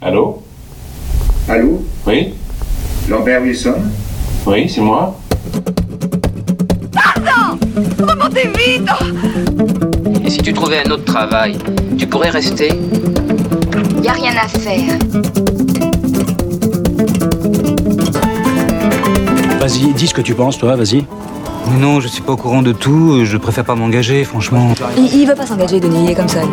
Allô? Allô? Oui? Lambert Wilson? Oui, c'est moi. Pardon! Remontez vite! Et si tu trouvais un autre travail, tu pourrais rester? Y a rien à faire. Vas-y, dis ce que tu penses, toi, vas-y. Mais non, je suis pas au courant de tout, je préfère pas m'engager, franchement. Il veut pas s'engager, Denis, il est comme ça.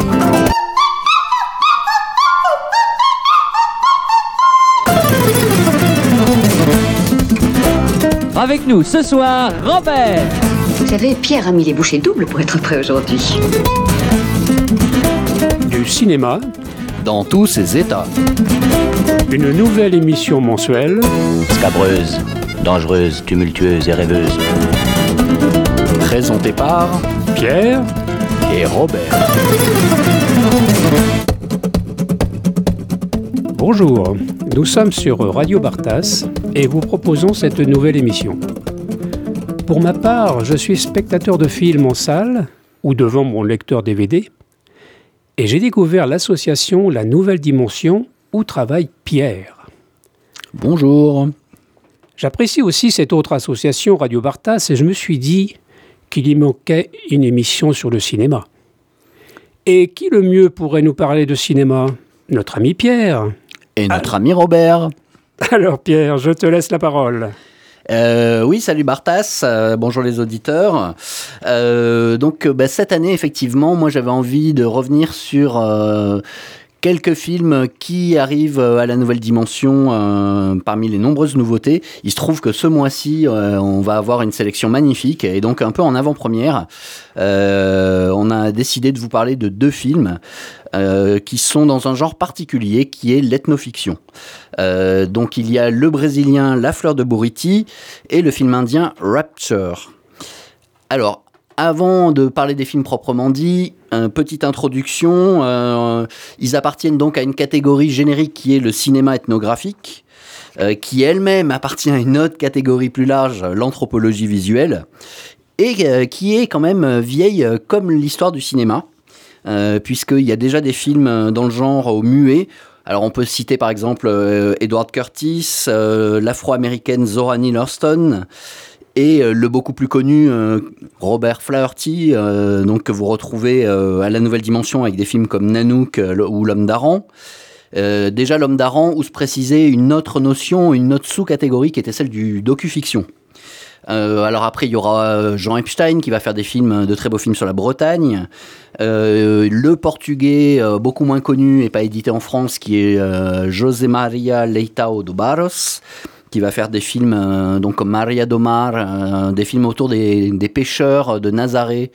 Avec nous ce soir, Robert. Vous savez, Pierre a mis les bouchées doubles pour être prêt aujourd'hui. Du cinéma dans tous ses états. Une nouvelle émission mensuelle. Scabreuse, dangereuse, tumultueuse et rêveuse. Présentée par Pierre et Robert. Bonjour, nous sommes sur Radio Bartas et vous proposons cette nouvelle émission. Pour ma part, je suis spectateur de films en salle ou devant mon lecteur DVD et j'ai découvert l'association La Nouvelle Dimension où travaille Pierre. Bonjour. J'apprécie aussi cette autre association Radio Bartas et je me suis dit qu'il y manquait une émission sur le cinéma. Et qui le mieux pourrait nous parler de cinéma ? Notre ami Pierre. Et notre ami Robert. Alors Pierre, je te laisse la parole. Oui, salut Bartas, bonjour les auditeurs. Cette année, effectivement, moi j'avais envie de revenir sur quelques films qui arrivent à la Nouvelle Dimension parmi les nombreuses nouveautés. Il se trouve que ce mois-ci, on va avoir une sélection magnifique et donc un peu en avant-première. On a décidé de vous parler de deux films qui sont dans un genre particulier qui est l'ethnofiction. Donc il y a le brésilien La Fleur de Buriti et le film indien Rapture. Alors, avant de parler des films proprement dits, petite introduction. Ils appartiennent donc à une catégorie générique qui est le cinéma ethnographique, qui elle-même appartient à une autre catégorie plus large, l'anthropologie visuelle, et qui est quand même vieille comme l'histoire du cinéma, puisqu'il y a déjà des films dans le genre au muet. Alors on peut citer par exemple Edward Curtis, l'afro-américaine Zora Neale Hurston, et le beaucoup plus connu Robert Flaherty, donc que vous retrouvez à la Nouvelle Dimension avec des films comme Nanook ou L'Homme d'Aran. Déjà L'Homme d'Aran, où se précisait une autre notion, une autre sous-catégorie qui était celle du docu-fiction. Alors après, il y aura Jean Epstein qui va faire des films, de très beaux films sur la Bretagne. Le portugais, beaucoup moins connu et pas édité en France, qui est José Maria Leitão do Barros, qui va faire des films donc comme Maria do Mar, des films autour des pêcheurs de Nazaré,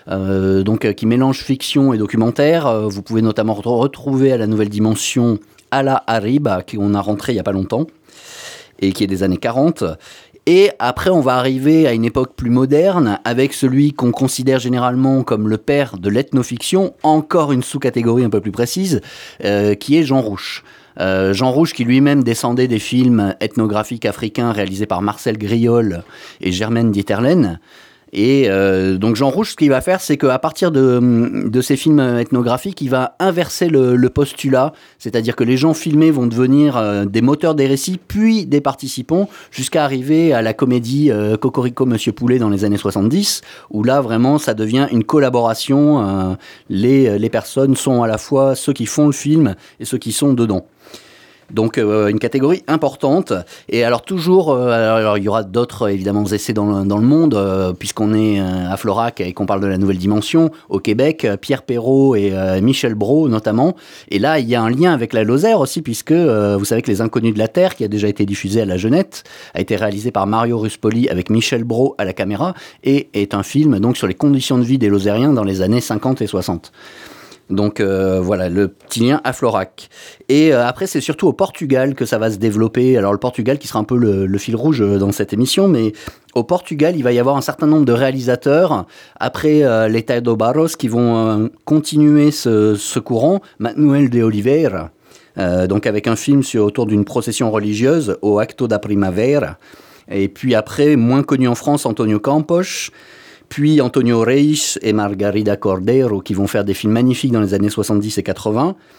qui mélangent fiction et documentaire. Vous pouvez notamment retrouver à la Nouvelle Dimension Ala Arriba, qu'on a rentré il n'y a pas longtemps, et qui est des années 40. Et après, on va arriver à une époque plus moderne, avec celui qu'on considère généralement comme le père de l'ethnofiction, encore une sous-catégorie un peu plus précise, qui est Jean Rouch. Jean Rouch qui lui-même descendait des films ethnographiques africains réalisés par Marcel Griol et Germaine Dieterlen. Et donc Jean Rouch, ce qu'il va faire, c'est qu'à partir de ces films ethnographiques, il va inverser le postulat, c'est-à-dire que les gens filmés vont devenir des moteurs des récits, puis des participants, jusqu'à arriver à la comédie Cocorico Monsieur Poulet dans les années 70, où là, vraiment, ça devient une collaboration. Les personnes sont à la fois ceux qui font le film et ceux qui sont dedans. Donc une catégorie importante. Et alors toujours, alors il y aura d'autres évidemment essais dans le monde, puisqu'on est à Florac et qu'on parle de la Nouvelle Dimension, au Québec, Pierre Perrault et Michel Brault notamment. Et là, il y a un lien avec la Lozère aussi, puisque vous savez que Les Inconnus de la Terre, qui a déjà été diffusé à la Jeunette, a été réalisé par Mario Ruspoli avec Michel Brault à la caméra, et est un film donc sur les conditions de vie des Lozériens dans les années 50 et 60. Donc voilà, le petit lien à Florac. Et après, c'est surtout au Portugal que ça va se développer. Alors le Portugal qui sera un peu le fil rouge dans cette émission, mais au Portugal, il va y avoir un certain nombre de réalisateurs, après Leitão do Barros, qui vont continuer ce courant. Manuel de Oliveira, donc avec un film autour d'une procession religieuse, au Acto da Primavera. Et puis après, moins connu en France, Antonio Campos. Puis Antonio Reis et Margarida Cordeiro qui vont faire des films magnifiques dans les années 70 et 80.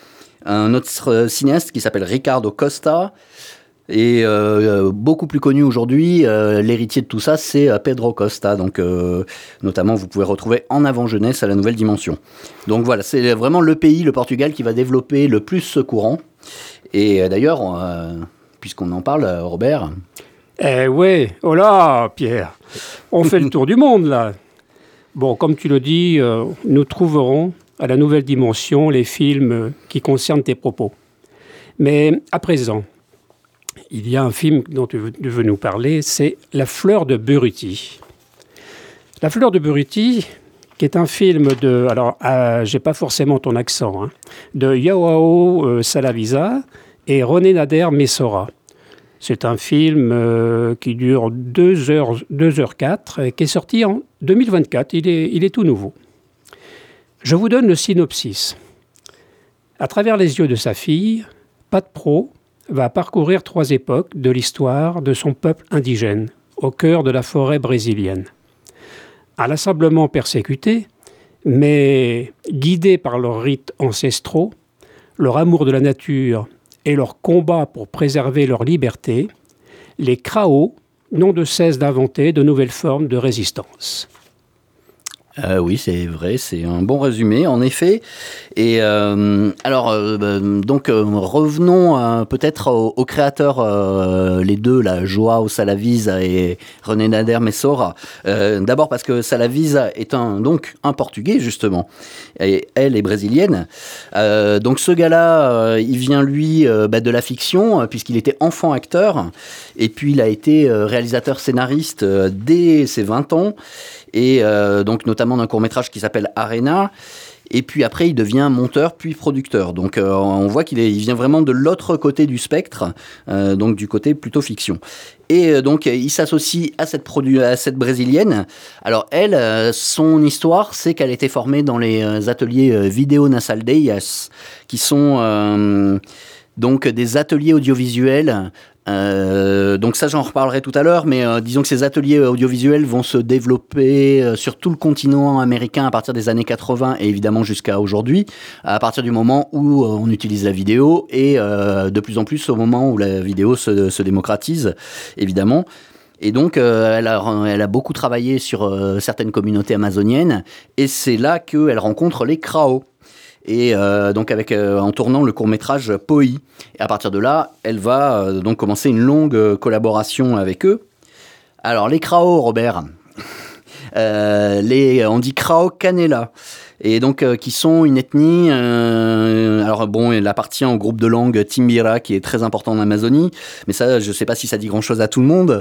un autre cinéaste qui s'appelle Ricardo Costa. Et beaucoup plus connu aujourd'hui, l'héritier de tout ça, c'est Pedro Costa. Donc, notamment, vous pouvez retrouver En avant jeunesse à la Nouvelle Dimension. Donc voilà, c'est vraiment le pays, le Portugal, qui va développer le plus ce courant. Et d'ailleurs, puisqu'on en parle, Robert... ouais, oh là, Pierre, on fait le tour du monde, là. Bon, comme tu le dis, nous trouverons à la Nouvelle Dimension les films qui concernent tes propos. Mais à présent... il y a un film dont tu veux nous parler, c'est La Fleur de Buriti. La Fleur de Buriti, qui est un film de... alors, j'ai pas forcément ton accent, hein, de João Salavisa et René Nader Messora. C'est un film qui dure 2h04, qui est sorti en 2024. Il est tout nouveau. Je vous donne le synopsis. À travers les yeux de sa fille, Pat Pro va parcourir 3 époques de l'histoire de son peuple indigène, au cœur de la forêt brésilienne. Inlassablement persécutés, mais guidés par leurs rites ancestraux, leur amour de la nature et leur combat pour préserver leur liberté, les Krao n'ont de cesse d'inventer de nouvelles formes de résistance. Oui, c'est vrai, c'est un bon résumé, en effet. Et revenons peut-être aux créateurs, les deux, là, João Salavisa et René Nader Messora. D'abord parce que Salavisa est un Portugais, justement, et elle est brésilienne. Donc ce gars-là, il vient, lui, de la fiction, puisqu'il était enfant acteur, et puis il a été réalisateur-scénariste dès ses 20 ans, et donc notamment d'un court-métrage qui s'appelle Arena, et puis après il devient monteur puis producteur. Donc on voit qu'il vient vraiment de l'autre côté du spectre, donc du côté plutôt fiction. Et donc il s'associe à cette brésilienne. Alors elle, son histoire, c'est qu'elle était formée dans les ateliers Vidéo nas Aldeias, qui sont donc des ateliers audiovisuels. Donc ça, j'en reparlerai tout à l'heure, mais disons que ces ateliers audiovisuels vont se développer sur tout le continent américain à partir des années 80 et évidemment jusqu'à aujourd'hui, à partir du moment où on utilise la vidéo et de plus en plus au moment où la vidéo se démocratise, évidemment. Et donc, elle a beaucoup travaillé sur certaines communautés amazoniennes, et c'est là qu'elle rencontre les Krao. Et donc en tournant le court-métrage Poi. Et à partir de là, elle va donc commencer une longue collaboration avec eux. Alors les Krao, Robert, on dit Krao Canela. Et donc qui sont une ethnie, alors bon, elle appartient au groupe de langue Timbira qui est très important en Amazonie, mais ça je sais pas si ça dit grand chose à tout le monde.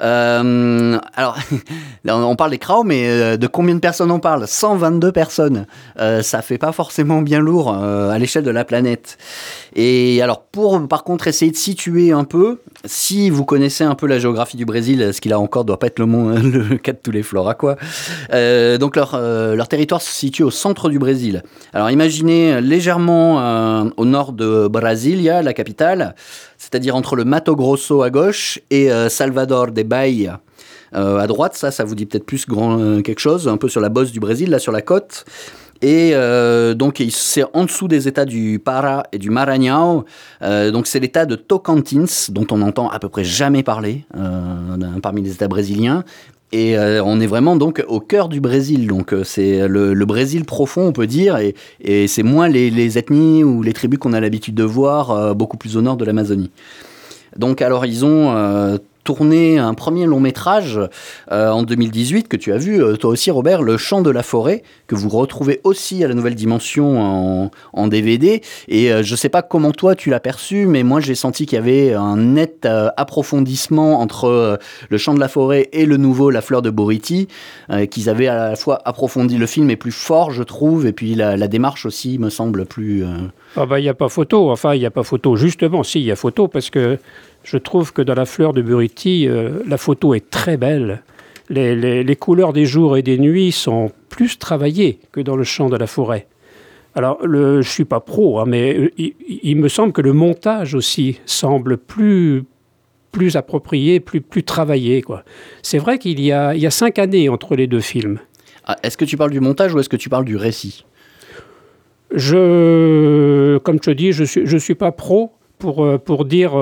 Alors on parle des Krao, mais de combien de personnes on parle? 122 personnes. Ça fait pas forcément bien lourd à l'échelle de la planète. Et alors pour par contre essayer de situer un peu, si vous connaissez un peu la géographie du Brésil, ce qui là encore doit pas être le cas de tous les floras quoi. Donc leur territoire se situe au centre du Brésil. Alors imaginez légèrement au nord de Brasília, la capitale, c'est-à-dire entre le Mato Grosso à gauche et Salvador de Bahia à droite. Ça vous dit peut-être plus quelque chose, un peu sur la bosse du Brésil, là sur la côte. Et donc c'est en dessous des états du Pará et du Maranhão. Donc c'est l'état de Tocantins, dont on n'entend à peu près jamais parler parmi les états brésiliens. Et on est vraiment donc au cœur du Brésil, donc c'est le Brésil profond, on peut dire, et c'est moins les ethnies ou les tribus qu'on a l'habitude de voir beaucoup plus au nord de l'Amazonie. Donc alors ils ont tourné un premier long métrage en 2018 que tu as vu, toi aussi Robert, Le Chant de la forêt, que vous retrouvez aussi à la Nouvelle Dimension en DVD. Et je sais pas comment toi tu l'as perçu, mais moi j'ai senti qu'il y avait un net approfondissement entre Le Chant de la forêt et le nouveau La Fleur de Buriti, qu'ils avaient à la fois approfondi. Le film est plus fort, je trouve, et puis la démarche aussi me semble plus... Ah bah il n'y a pas photo, enfin il n'y a pas photo, justement, si il y a photo, parce que je trouve que dans La Fleur de Buriti, la photo est très belle. Les couleurs des jours et des nuits sont plus travaillées que dans Le Chant de la forêt. Alors, je ne suis pas pro, hein, mais il me semble que le montage aussi semble plus approprié, plus travaillé, quoi. C'est vrai qu'il y a 5 années entre les deux films. Ah, est-ce que tu parles du montage ou est-ce que tu parles du récit ? Comme je te dis, je suis pas pro pour dire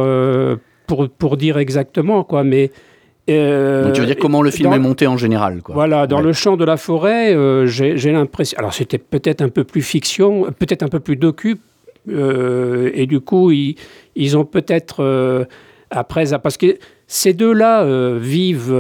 exactement, quoi, mais... Donc tu veux dire comment le film est monté en général, quoi. Voilà, dans le champ de la forêt, j'ai l'impression... Alors c'était peut-être un peu plus fiction, peut-être un peu plus docu, et du coup, ils ont peut-être... parce que ces deux-là vivent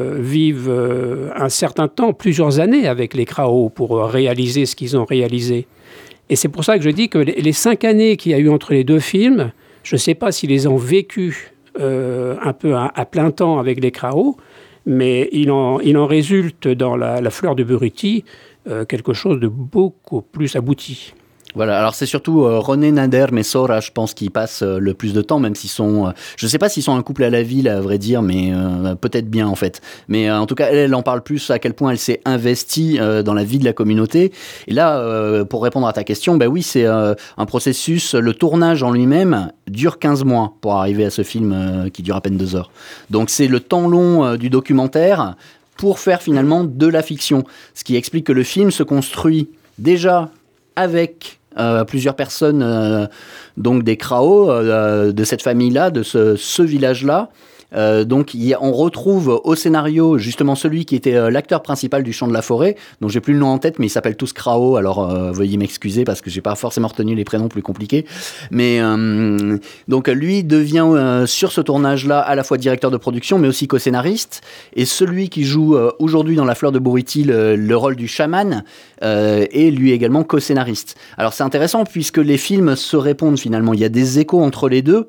un certain temps, plusieurs années avec les Krao pour réaliser ce qu'ils ont réalisé. Et c'est pour ça que je dis que les 5 années qu'il y a eu entre les deux films, je ne sais pas s'ils les ont vécues un peu à plein temps avec les Krao, mais il en résulte dans la fleur de Buriti quelque chose de beaucoup plus abouti. Voilà, alors c'est surtout René Nader Messora, je pense, qui passe le plus de temps, même s'ils sont... je ne sais pas s'ils sont un couple à la ville, à vrai dire, mais peut-être bien, en fait. Mais en tout cas, elle en parle plus à quel point elle s'est investie dans la vie de la communauté. Et là, pour répondre à ta question, oui, c'est un processus. Le tournage en lui-même dure 15 mois pour arriver à ce film qui dure à peine 2 heures. Donc c'est le temps long du documentaire pour faire finalement de la fiction. Ce qui explique que le film se construit déjà avec... plusieurs personnes, donc des Krao, de cette famille-là, de ce village-là. Donc on retrouve au scénario justement celui qui était l'acteur principal du Chant de la Forêt, dont j'ai plus le nom en tête, mais ils s'appellent tous Krao, alors veuillez m'excuser parce que j'ai pas forcément retenu les prénoms plus compliqués. Mais donc lui devient sur ce tournage-là à la fois directeur de production, mais aussi co-scénariste. Et celui qui joue aujourd'hui dans La Fleur de Buriti le rôle du chaman est lui également co-scénariste. Alors c'est intéressant puisque les films se répondent finalement. Il y a des échos entre les deux.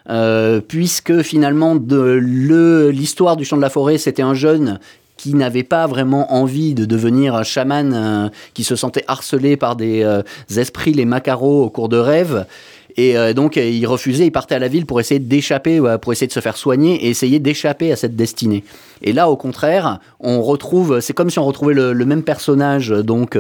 Puisque finalement l'histoire du Chant de la Forêt, c'était un jeune qui n'avait pas vraiment envie de devenir chaman, qui se sentait harcelé par des esprits, les macaros, au cours de rêves. Et donc il refusait, il partait à la ville pour essayer d'échapper, pour essayer de se faire soigner et essayer d'échapper à cette destinée. Et là, au contraire, on retrouve, c'est comme si on retrouvait le même personnage, donc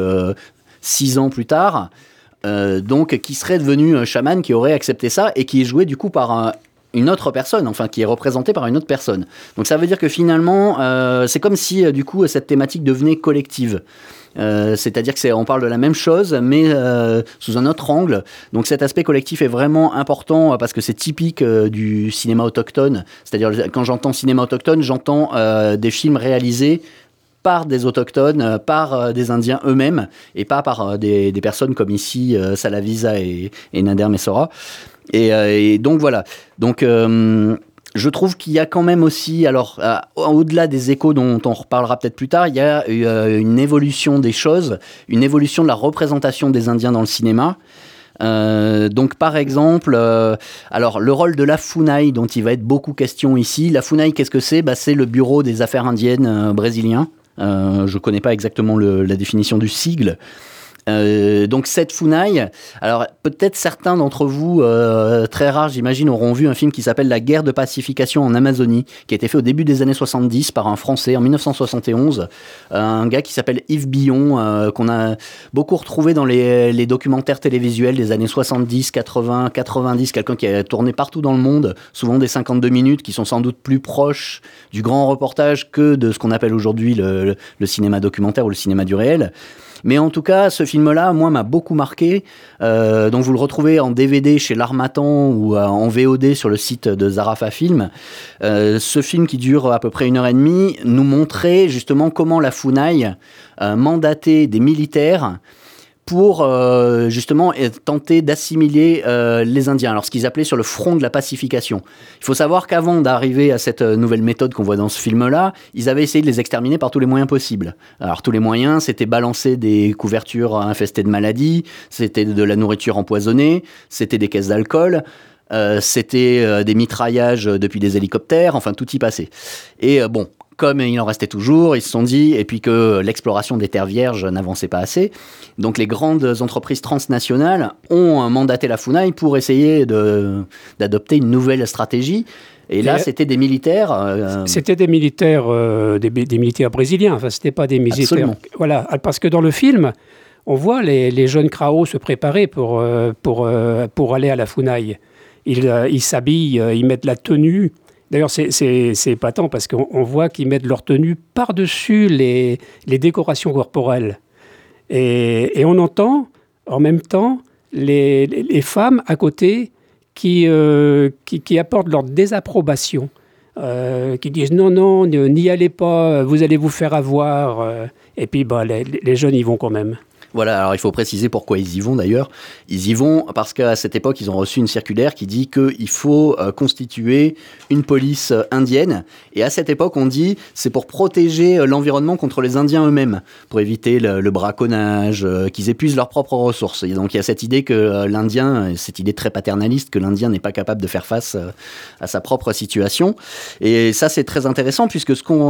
6 ans plus tard, donc qui serait devenu un chaman, qui aurait accepté ça et qui est joué du coup par une autre personne, enfin qui est représentée par une autre personne. Donc ça veut dire que finalement, c'est comme si du coup cette thématique devenait collective. C'est-à-dire que on parle de la même chose, mais sous un autre angle. Donc cet aspect collectif est vraiment important parce que c'est typique du cinéma autochtone. C'est-à-dire quand j'entends cinéma autochtone, j'entends des films réalisés par des autochtones, par des Indiens eux-mêmes, et pas par des personnes comme ici, Salavisa et Nader Messora. Et donc voilà. Donc je trouve qu'il y a quand même aussi, alors au-delà des échos dont on reparlera peut-être plus tard, il y a une évolution des choses, une évolution de la représentation des Indiens dans le cinéma. Donc par exemple, alors le rôle de la FUNAI dont il va être beaucoup question ici. La FUNAI, qu'est-ce que c'est ? C'est le bureau des affaires indiennes brésilien. Je connais pas exactement la définition du sigle. Donc cette FUNAI, alors peut-être certains d'entre vous, très rares j'imagine, auront vu un film qui s'appelle La guerre de pacification en Amazonie, qui a été fait au début des années 70 par un Français en 1971, un gars qui s'appelle Yves Billon, qu'on a beaucoup retrouvé dans les documentaires télévisuels des années 70, 80, 90, quelqu'un qui a tourné partout dans le monde, souvent des 52 minutes, qui sont sans doute plus proches du grand reportage que de ce qu'on appelle aujourd'hui le cinéma documentaire ou le cinéma du réel. Mais en tout cas, ce film-là, moi, m'a beaucoup marqué. Donc, vous le retrouvez en DVD chez l'Harmattan ou en VOD sur le site de Zarafa Film. Ce film qui dure à peu près 1h30 nous montrait justement comment la FUNAI mandatait des militaires pour justement tenter d'assimiler les Indiens, alors ce qu'ils appelaient sur le front de la pacification. Il faut savoir qu'avant d'arriver à cette nouvelle méthode qu'on voit dans ce film-là, ils avaient essayé de les exterminer par tous les moyens possibles. Alors tous les moyens, c'était balancer des couvertures infestées de maladies, c'était de la nourriture empoisonnée, c'était des caisses d'alcool, c'était des mitraillages depuis des hélicoptères, enfin tout y passait. Et bon, comme il en restait toujours, ils se sont dit, et puis que l'exploration des terres vierges n'avançait pas assez, donc les grandes entreprises transnationales ont mandaté la FUNAI pour essayer d'adopter une nouvelle stratégie. Et là, c'était des militaires... C'était des militaires, des militaires brésiliens, enfin, c'était pas des militaires... Absolument. Voilà, parce que dans le film, on voit les jeunes Krao se préparer pour aller à la FUNAI. Ils s'habillent, ils mettent la tenue. D'ailleurs, c'est épatant parce qu'on voit qu'ils mettent leur tenue par-dessus les décorations corporelles. Et on entend en même temps les femmes à côté qui apportent leur désapprobation, qui disent non, n'y allez pas, vous allez vous faire avoir. Et puis les jeunes y vont quand même. Voilà, alors il faut préciser pourquoi ils y vont d'ailleurs. Ils y vont parce qu'à cette époque, ils ont reçu une circulaire qui dit qu'il faut constituer une police indienne. Et à cette époque, on dit c'est pour protéger l'environnement contre les Indiens eux-mêmes, pour éviter le braconnage, qu'ils épuisent leurs propres ressources. Et donc il y a cette idée que l'Indien, cette idée très paternaliste, que l'Indien n'est pas capable de faire face à sa propre situation. Et ça, c'est très intéressant puisque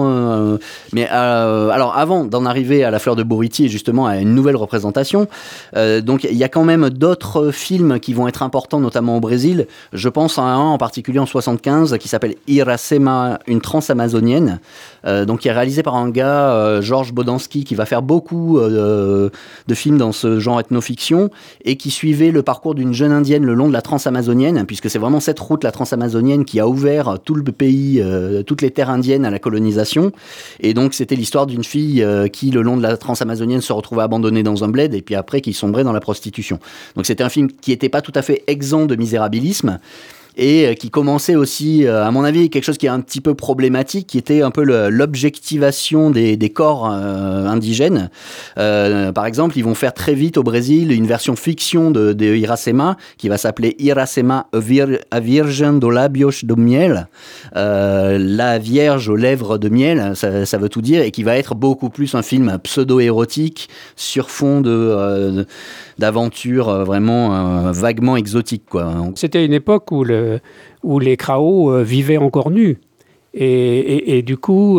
alors avant d'en arriver à La Fleur de Buriti et justement à une nouvelle représentation, donc il y a quand même d'autres films qui vont être importants, notamment au Brésil. Je pense à un en particulier en 75 qui s'appelle Iracema, une transamazonienne, donc qui est réalisé par un gars, Georges Bodansky, qui va faire beaucoup de films dans ce genre ethnofiction et qui suivait le parcours d'une jeune indienne le long de la transamazonienne, puisque c'est vraiment cette route, la transamazonienne, qui a ouvert tout le pays, toutes les terres indiennes à la colonisation. Et donc c'était l'histoire d'une fille qui, le long de la transamazonienne, se retrouvait abandonnée dans un bled et puis après qui sombrait dans la prostitution. Donc c'était un film qui n'était pas tout à fait exempt de misérabilisme et qui commençait aussi, à mon avis, quelque chose qui est un petit peu problématique, qui était un peu l'objectivation des corps indigènes. Par exemple, ils vont faire très vite au Brésil une version fiction de Iracema, qui va s'appeler Iracema, a Virgem do Labios do Miel, la Vierge aux lèvres de miel, ça veut tout dire, et qui va être beaucoup plus un film pseudo-érotique sur fond d'aventures vraiment vaguement exotiques, quoi. C'était une époque où les kraos vivaient encore nus. Et du coup,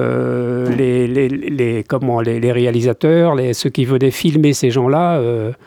les réalisateurs, ceux qui venaient filmer ces gens-là,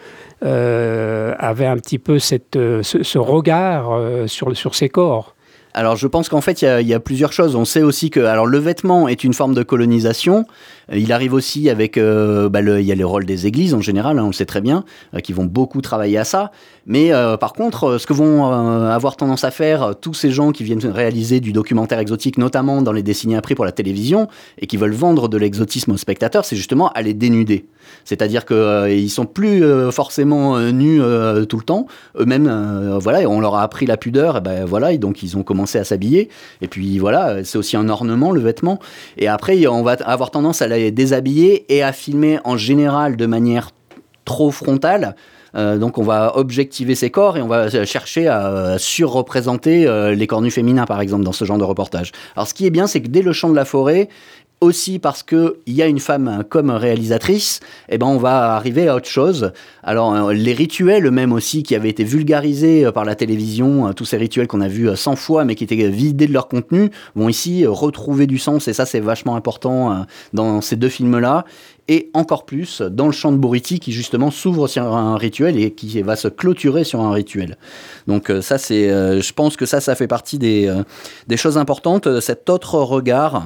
avaient un petit peu ce regard sur ces corps. Alors je pense qu'en fait il y a plusieurs choses. On sait aussi que le vêtement est une forme de colonisation. Il arrive aussi avec il y a les rôles des églises en général, on le sait très bien, qui vont beaucoup travailler à ça. Mais par contre, ce que vont avoir tendance à faire tous ces gens qui viennent réaliser du documentaire exotique, notamment dans les décennies après pour la télévision, et qui veulent vendre de l'exotisme aux spectateurs, c'est justement à les dénuder. C'est-à-dire qu'ils sont plus forcément nus tout le temps. Eux-mêmes, on leur a appris la pudeur, et donc ils ont commencé à s'habiller. Et puis voilà, c'est aussi un ornement, le vêtement. Et après, on va avoir tendance à les déshabiller et à filmer en général de manière trop frontale. Donc on va objectiver ces corps et on va chercher à surreprésenter les corps nus féminins, par exemple, dans ce genre de reportage. Alors ce qui est bien, c'est que dès Le Chant de la Forêt, aussi parce qu'il y a une femme comme réalisatrice, on va arriver à autre chose. Alors, les rituels eux-mêmes aussi, qui avaient été vulgarisés par la télévision, tous ces rituels qu'on a vus 100 fois, mais qui étaient vidés de leur contenu, vont ici retrouver du sens, et ça, c'est vachement important dans ces deux films-là. Et encore plus dans Le Chant de Buriti, qui justement s'ouvre sur un rituel et qui va se clôturer sur un rituel. Donc ça, je pense que ça fait partie des choses importantes, cet autre regard.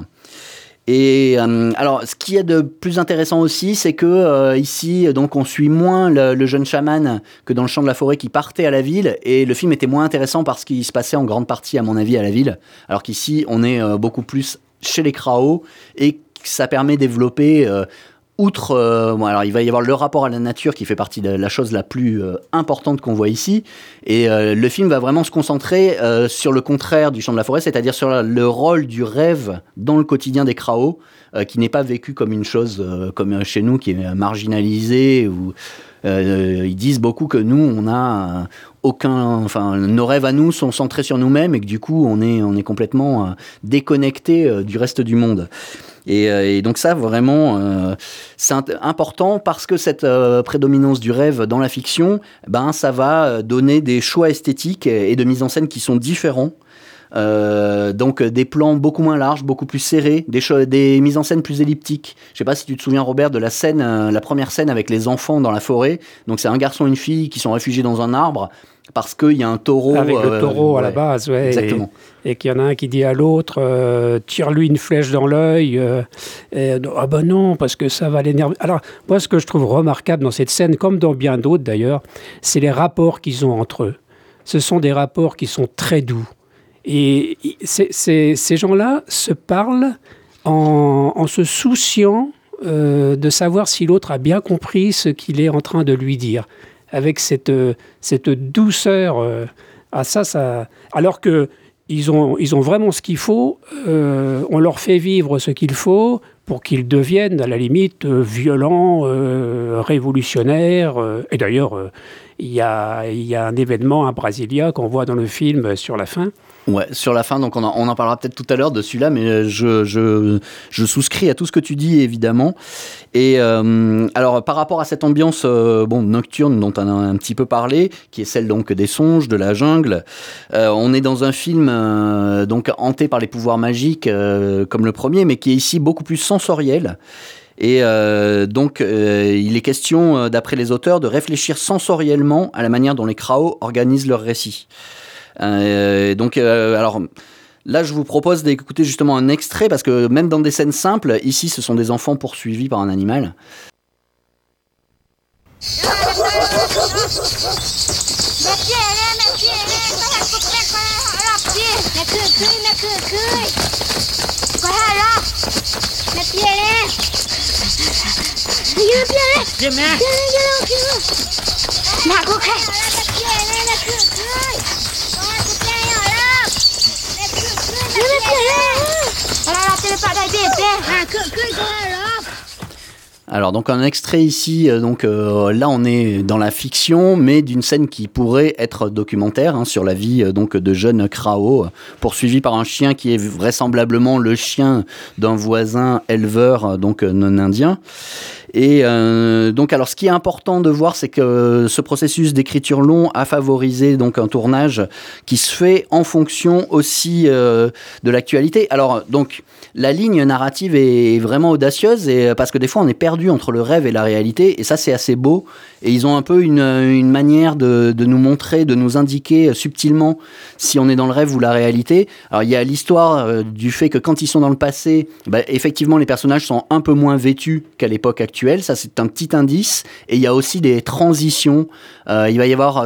Et alors, ce qui est de plus intéressant aussi, c'est que ici, donc, on suit moins le jeune chaman que dans Le Chant de la Forêt qui partait à la ville, et le film était moins intéressant parce qu'il se passait en grande partie, à mon avis, à la ville, alors qu'ici, on est beaucoup plus chez les kraos, et ça permet de développer outre, alors il va y avoir le rapport à la nature qui fait partie de la chose la plus importante qu'on voit ici, et le film va vraiment se concentrer sur le contraire du Chant de la Forêt, c'est-à-dire sur le rôle du rêve dans le quotidien des kraos, qui n'est pas vécu comme une chose comme chez nous, qui est marginalisée, ou ils disent beaucoup que nous, on a nos rêves à nous sont centrés sur nous-mêmes, et que du coup, on est complètement déconnecté du reste du monde. Et donc ça, vraiment, c'est important parce que cette prédominance du rêve dans la fiction, ça va donner des choix esthétiques et de mise en scène qui sont différents. Donc des plans beaucoup moins larges, beaucoup plus serrés, des mises en scène plus elliptiques. Je sais pas si tu te souviens, Robert, de la première scène avec les enfants dans la forêt. Donc c'est un garçon et une fille qui sont réfugiés dans un arbre parce qu'il y a un taureau. Avec le taureau à la base, ouais. Exactement. Et qu'il y en a un qui dit à l'autre, tire-lui une flèche dans l'œil. Non, parce que ça va l'énerver. Alors, moi, ce que je trouve remarquable dans cette scène, comme dans bien d'autres d'ailleurs, c'est les rapports qu'ils ont entre eux. Ce sont des rapports qui sont très doux. Et ces gens-là se parlent en se souciant de savoir si l'autre a bien compris ce qu'il est en train de lui dire, avec cette douceur. Alors qu'ils ont vraiment ce qu'il faut, on leur fait vivre ce qu'il faut pour qu'ils deviennent, à la limite, violents, révolutionnaires. Et d'ailleurs, il y a un événement à Brasilia qu'on voit dans le film sur la fin. Ouais, sur la fin, donc on en parlera peut-être tout à l'heure de celui-là, mais je souscris à tout ce que tu dis, évidemment. Et alors, par rapport à cette ambiance nocturne dont on a un petit peu parlé, qui est celle donc des songes, de la jungle, on est dans un film donc hanté par les pouvoirs magiques, comme le premier, mais qui est ici beaucoup plus sensoriel. Et donc, il est question, d'après les auteurs, de réfléchir sensoriellement à la manière dont les Krao organisent leur récit. Alors là, je vous propose d'écouter justement un extrait, parce que même dans des scènes simples, ici, ce sont des enfants poursuivis par un animal. Alors donc un extrait ici, là on est dans la fiction, mais d'une scène qui pourrait être documentaire, sur la vie de jeunes Krao poursuivis par un chien qui est vraisemblablement le chien d'un voisin éleveur non indien. Et alors ce qui est important de voir, c'est que ce processus d'écriture long a favorisé donc un tournage qui se fait en fonction aussi de l'actualité. Alors donc la ligne narrative est vraiment audacieuse, parce que des fois on est perdu entre le rêve et la réalité, et ça c'est assez beau. Et ils ont un peu une manière de nous montrer, de nous indiquer subtilement si on est dans le rêve ou la réalité. Alors il y a l'histoire du fait que quand ils sont dans le passé, effectivement les personnages sont un peu moins vêtus qu'à l'époque actuelle. Ça c'est un petit indice. Et il y a aussi des transitions. Il va y avoir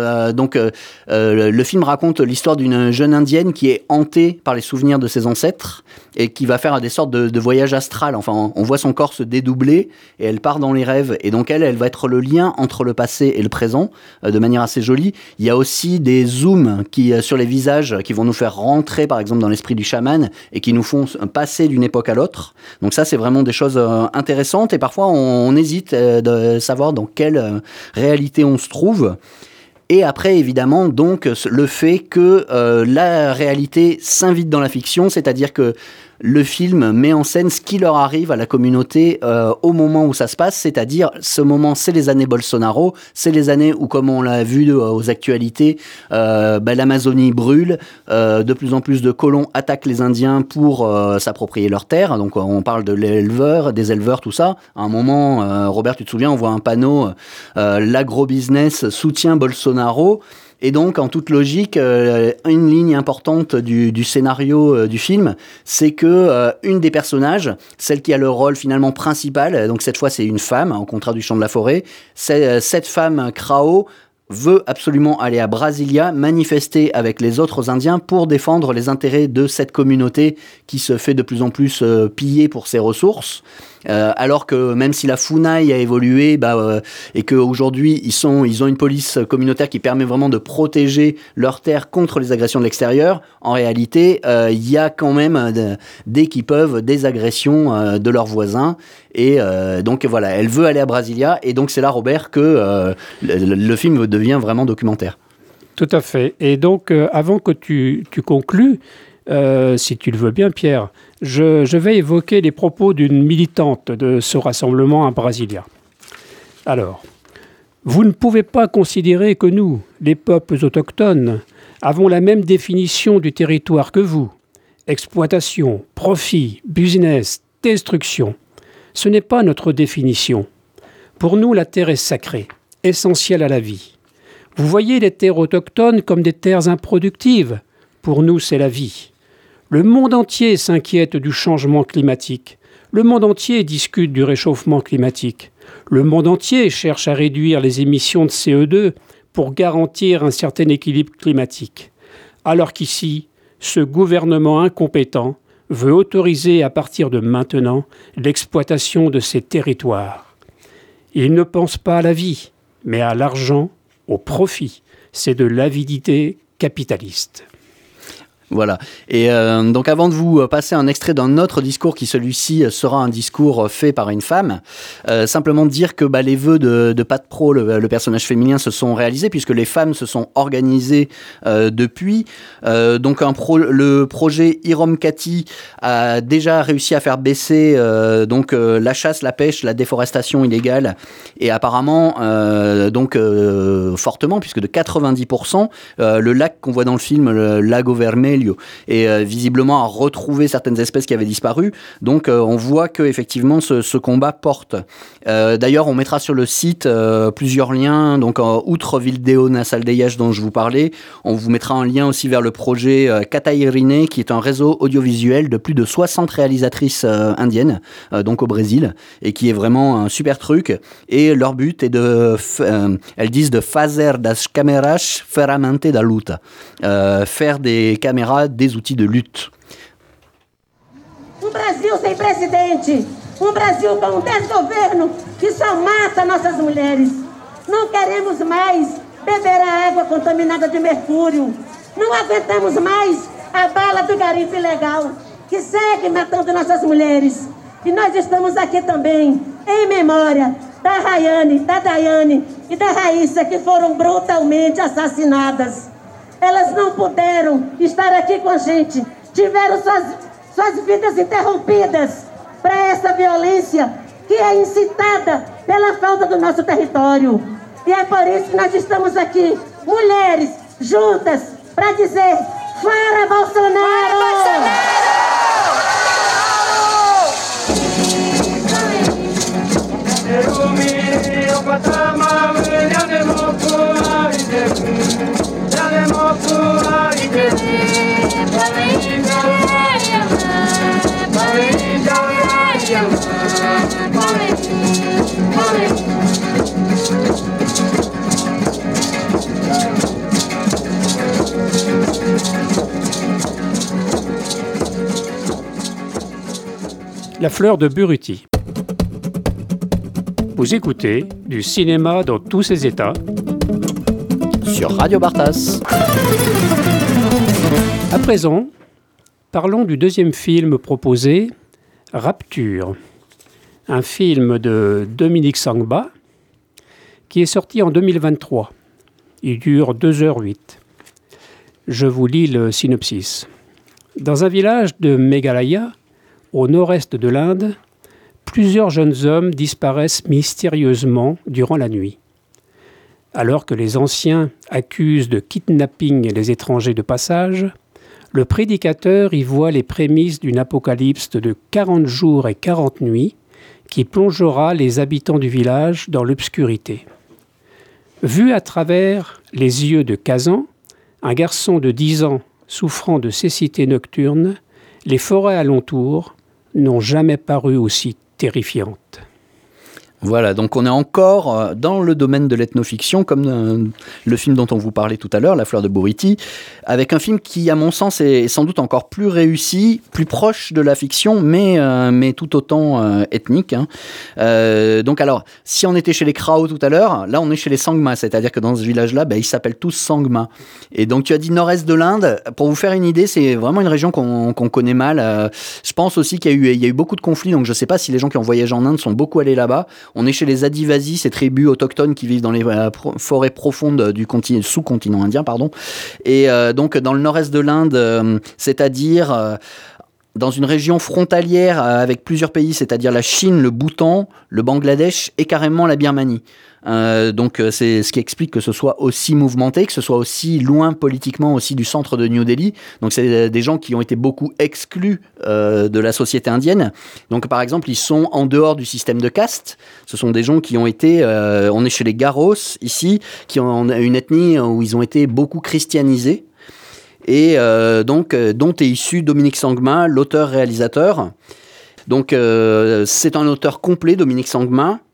le film raconte l'histoire d'une jeune indienne qui est hantée par les souvenirs de ses ancêtres et qui va faire des sortes de voyage astral. Enfin, on voit son corps se dédoubler et elle part dans les rêves. Et donc elle va être le lien entre le passé et le présent, de manière assez jolie. Il y a aussi des zooms sur les visages qui vont nous faire rentrer, par exemple, dans l'esprit du chaman et qui nous font passer d'une époque à l'autre. Donc ça, c'est vraiment des choses intéressantes, et parfois on hésite de savoir dans quelle réalité on se trouve. Et après, évidemment, donc, le fait que la réalité s'invite dans la fiction, c'est-à-dire que le film met en scène ce qui leur arrive à la communauté au moment où ça se passe, c'est-à-dire ce moment, c'est les années Bolsonaro, c'est les années où, comme on l'a vu aux actualités, l'Amazonie brûle, de plus en plus de colons attaquent les Indiens pour s'approprier leurs terres, donc on parle des éleveurs, tout ça. À un moment, Robert, tu te souviens, on voit un panneau l'agrobusiness soutient Bolsonaro. Et donc, en toute logique, une ligne importante du scénario du film, c'est que une des personnages, celle qui a le rôle finalement principal, donc cette fois c'est une femme, au contraire du Chant de la forêt, cette femme Krao veut absolument aller à Brasilia, manifester avec les autres Indiens pour défendre les intérêts de cette communauté qui se fait de plus en plus piller pour ses ressources. Alors que même si la FUNAI a évolué et qu'aujourd'hui ils ont une police communautaire qui permet vraiment de protéger leurs terres contre les agressions de l'extérieur, en réalité il y a quand même dès qu'ils peuvent des agressions de leurs voisins. Et donc voilà, elle veut aller à Brasilia, et donc c'est là, Robert, que le film devient vraiment documentaire. Tout à fait. Et donc avant que tu conclues, si tu le veux bien, Pierre, je vais évoquer les propos d'une militante de ce rassemblement à Brasilia. Alors, vous ne pouvez pas considérer que nous, les peuples autochtones, avons la même définition du territoire que vous. Exploitation, profit, business, destruction. Ce n'est pas notre définition. Pour nous, la terre est sacrée, essentielle à la vie. Vous voyez les terres autochtones comme des terres improductives. Pour nous, c'est la vie. Le monde entier s'inquiète du changement climatique. Le monde entier discute du réchauffement climatique. Le monde entier cherche à réduire les émissions de CO2 pour garantir un certain équilibre climatique. Alors qu'ici, ce gouvernement incompétent veut autoriser à partir de maintenant l'exploitation de ces territoires. Il ne pense pas à la vie, mais à l'argent, au profit. C'est de l'avidité capitaliste. Voilà. Et donc avant de vous passer un extrait d'un autre discours qui celui-ci sera un discours fait par une femme, simplement dire que les vœux de Pat Pro, le personnage féminin, se sont réalisés puisque les femmes se sont organisées depuis. Donc le projet Irom Kati a déjà réussi à faire baisser la chasse, la pêche, la déforestation illégale et apparemment fortement puisque de 90%, le lac qu'on voit dans le film, le Lago Vermelho, et visiblement à retrouver certaines espèces qui avaient disparu. Donc on voit que effectivement ce combat porte. D'ailleurs, on mettra sur le site plusieurs liens. Donc outre Vildeonas Aldeias dont je vous parlais, on vous mettra un lien aussi vers le projet Katairine, qui est un réseau audiovisuel de plus de 60 réalisatrices indiennes, donc au Brésil, et qui est vraiment un super truc. Et leur but est elles disent de fazer das câmeras ferramenta da luta, faire des caméras des outils de lutte. Brasil sem presidente, Brasil com desgoverno que só mata nossas mulheres. Não queremos mais beber a água contaminada de mercúrio. Não aguentamos mais a bala do garimpo ilegal que segue matando nossas mulheres. E nós estamos aqui também em memória da Rayane, da Daiane e da Raíssa, que foram brutalmente assassinadas. Elas não puderam estar aqui com a gente, tiveram suas vidas interrompidas para essa violência que é incitada pela falta do nosso território. E é por isso que nós estamos aqui, mulheres, juntas, para dizer: fora Bolsonaro! Fora La fleur de Buruti. Vous écoutez du cinéma dans tous ses états sur Radio Bartas. À présent, parlons du deuxième film proposé, Rapture, un film de Dominique Sangma qui est sorti en 2023. Il dure 2h08. Je vous lis le synopsis. Dans un village de Meghalaya, au nord-est de l'Inde, plusieurs jeunes hommes disparaissent mystérieusement durant la nuit. Alors que les anciens accusent de kidnapping les étrangers de passage, le prédicateur y voit les prémices d'une apocalypse de 40 jours et 40 nuits qui plongera les habitants du village dans l'obscurité. Vu à travers les yeux de Kazan, un garçon de 10 ans souffrant de cécité nocturne, les forêts alentours n'ont jamais paru aussi terrifiantes. Voilà, donc on est encore dans le domaine de l'ethnofiction, comme le film dont on vous parlait tout à l'heure, La fleur de Buruti, avec un film qui, à mon sens, est sans doute encore plus réussi, plus proche de la fiction, mais tout autant ethnique. Donc alors, si on était chez les Krao tout à l'heure, là on est chez les Sangma, c'est-à-dire que dans ce village-là, ils s'appellent tous Sangma. Et donc tu as dit nord-est de l'Inde, pour vous faire une idée, c'est vraiment une région qu'on connaît mal. Je pense aussi qu'il y a eu beaucoup de conflits, donc je ne sais pas si les gens qui ont voyagé en Inde sont beaucoup allés là-bas. On est chez les Adivasis, ces tribus autochtones qui vivent dans les forêts profondes du sous-continent indien, pardon. Et donc dans le nord-est de l'Inde, c'est-à-dire dans une région frontalière avec plusieurs pays, c'est-à-dire la Chine, le Bhoutan, le Bangladesh et carrément la Birmanie. Donc c'est ce qui explique que ce soit aussi mouvementé, que ce soit aussi loin politiquement aussi du centre de New Delhi. Donc c'est des gens qui ont été beaucoup exclus de la société indienne. Donc par exemple, ils sont en dehors du système de caste. Ce sont des gens qui ont été, on est chez les Garos ici, qui ont une ethnie où ils ont été beaucoup christianisés. Et donc dont est issu Dominique Sangma, l'auteur-réalisateur. Donc c'est un auteur complet, Dominique Sangma.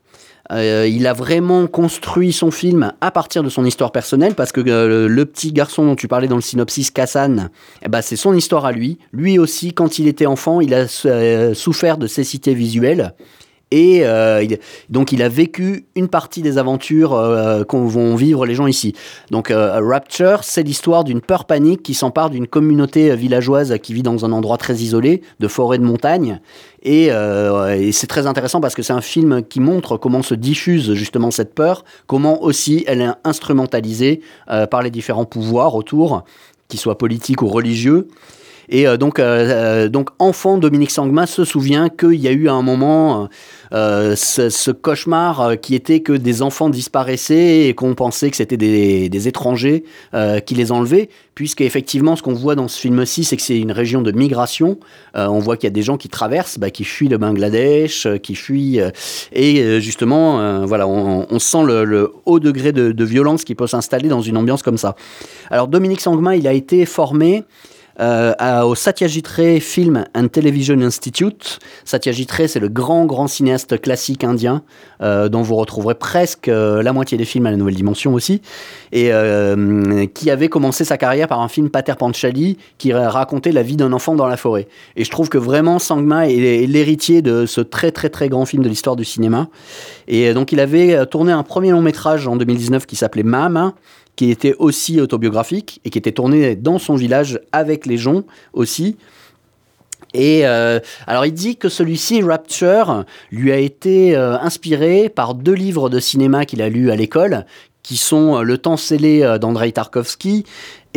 Il a vraiment construit son film à partir de son histoire personnelle, parce que le petit garçon dont tu parlais dans le synopsis, Kassan, c'est son histoire à lui. Lui aussi, quand il était enfant, il a souffert de cécité visuelle. Et donc il a vécu une partie des aventures qu'ont vont vivre les gens ici. Donc Rapture, c'est l'histoire d'une peur panique qui s'empare d'une communauté villageoise qui vit dans un endroit très isolé, de forêt de montagne. Et c'est très intéressant parce que c'est un film qui montre comment se diffuse justement cette peur, comment aussi elle est instrumentalisée par les différents pouvoirs autour, qu'ils soient politiques ou religieux. Et donc enfant, Dominique Sangma se souvient qu'il y a eu à un moment ce cauchemar qui était que des enfants disparaissaient et qu'on pensait que c'était des étrangers qui les enlevaient, puisque effectivement ce qu'on voit dans ce film-ci, c'est que c'est une région de migration. On voit qu'il y a des gens qui traversent, qui fuient le Bangladesh, qui fuient et justement voilà, on sent le haut degré de violence qui peut s'installer dans une ambiance comme ça. Alors Dominique Sangma, il a été formé au Satyajit Ray Film and Television Institute. Satyajit Ray, c'est le grand cinéaste classique indien dont vous retrouverez presque la moitié des films à la Nouvelle Dimension aussi, et qui avait commencé sa carrière par un film Pater Panchali qui racontait la vie d'un enfant dans la forêt. Et je trouve que vraiment Sangma est l'héritier de ce très grand film de l'histoire du cinéma. Et donc il avait tourné un premier long métrage en 2019 qui s'appelait Mama, qui était aussi autobiographique et qui était tourné dans son village avec les gens aussi. Et alors il dit que celui-ci, Rapture, lui a été inspiré par 2 livres de cinéma qu'il a lus à l'école, qui sont Le temps scellé d'Andrei Tarkovsky